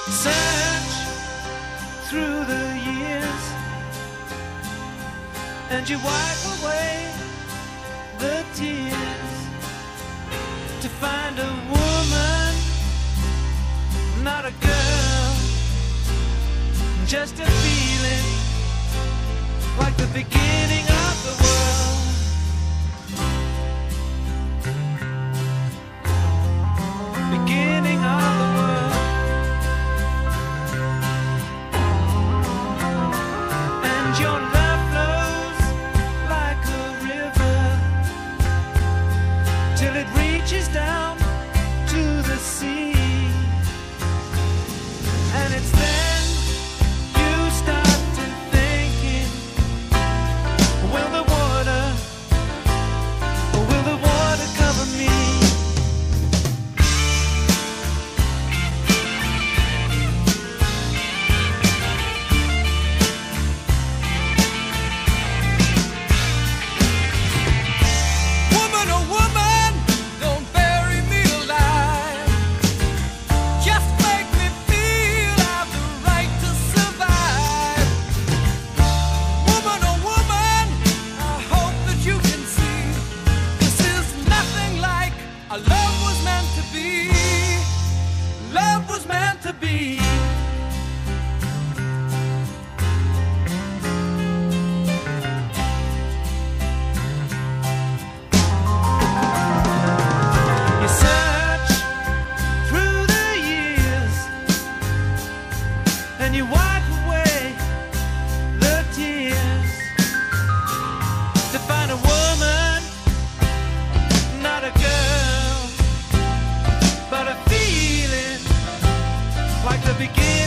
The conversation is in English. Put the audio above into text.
Search through the years and you wipe away the tears to find a woman, not a girl, just a feeling like the beginning of the world. Beginning of the world. And your love flows like a river till it reaches down to the sea. And it's then you start to thinking, will the water cover me? Love was meant to be. You search through the years and you wipe away the tears to find a woman, not a girl, but a feeling like the beginning